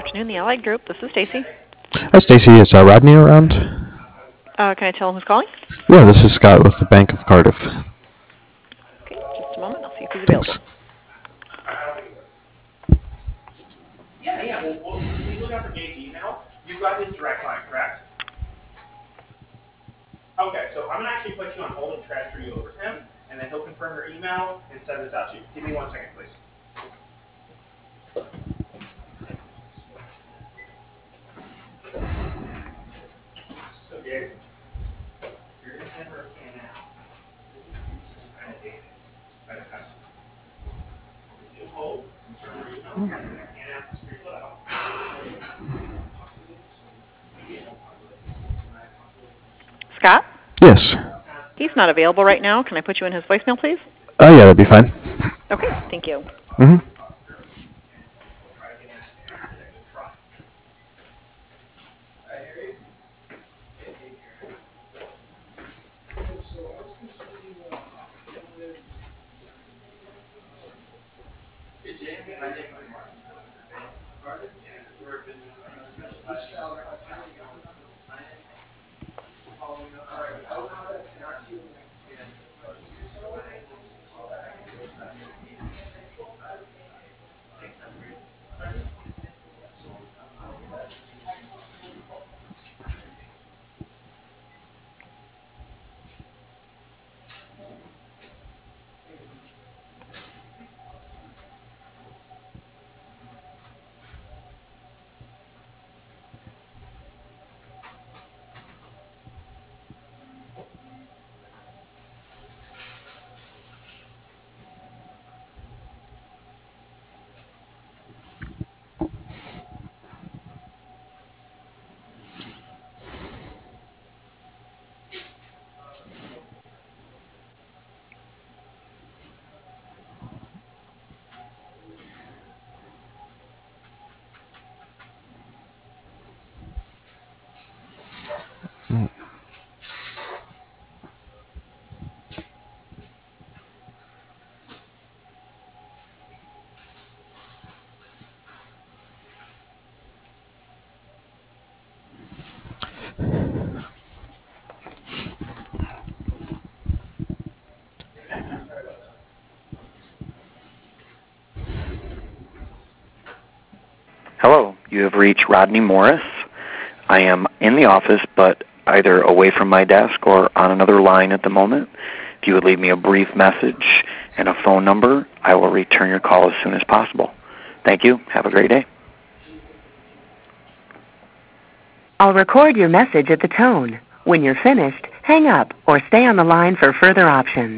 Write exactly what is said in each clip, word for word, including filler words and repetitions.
afternoon, the Allied Group. This is Stacy. Hi, Stacy. Is uh, Rodney around? Uh, can I tell him who's calling? Yeah, this is Scott with the Bank of Cardiff. Okay, just a moment. I'll see if he's available. Thanks. Yeah, yeah. Well, well please look out for Gabe's email. You've got his direct line, correct? Okay, so I'm going to actually put you on hold and transfer you over to him, and then he'll confirm your email and send this out to you. Give me one second, please. So, Gabe, you're going to send her a scan now. This is kind of dated by the customer. If you hold, confirm her email, and I can't ask this to out. Scott? Yes. He's not available right now. Can I put you in his voicemail, please? Oh, yeah, that'd be fine. Okay, thank you. Mm-hmm. Hello, you have reached Rodney Morris. I am in the office, but either away from my desk or on another line at the moment. If you would leave me a brief message and a phone number, I will return your call as soon as possible. Thank you. Have a great day. I'll record your message at the tone. When you're finished, hang up or stay on the line for further options.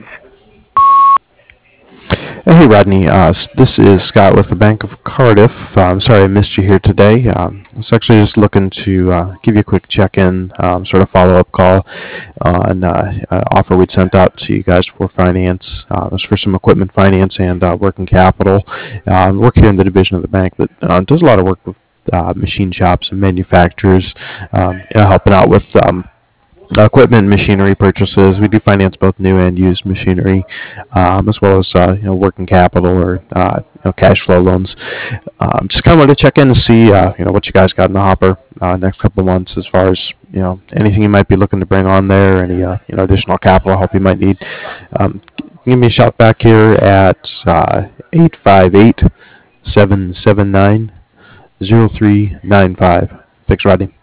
Hey, Rodney. Uh, s- this is Scott with the Bank of Cardiff. Uh, I'm sorry I missed you here today. Um, I was actually just looking to uh, give you a quick check-in, um, sort of follow-up call on uh, an offer we'd sent out to you guys for finance. Uh, it was for some equipment finance and uh, working capital. Uh, I work here in the division of the bank that uh, does a lot of work with uh, machine shops and manufacturers, um, you know, helping out with um, equipment and machinery purchases. We do finance both new and used machinery, um, as well as uh, you know working capital or uh, you know cash flow loans. Um, just kind of wanted to check in to see uh, you know what you guys got in the hopper uh, next couple of months as far as you know anything you might be looking to bring on there, any uh, you know additional capital help you might need. Um, give me a shout back here at uh, eight five eight, seven seven nine, zero three nine five. Thanks, Rodney.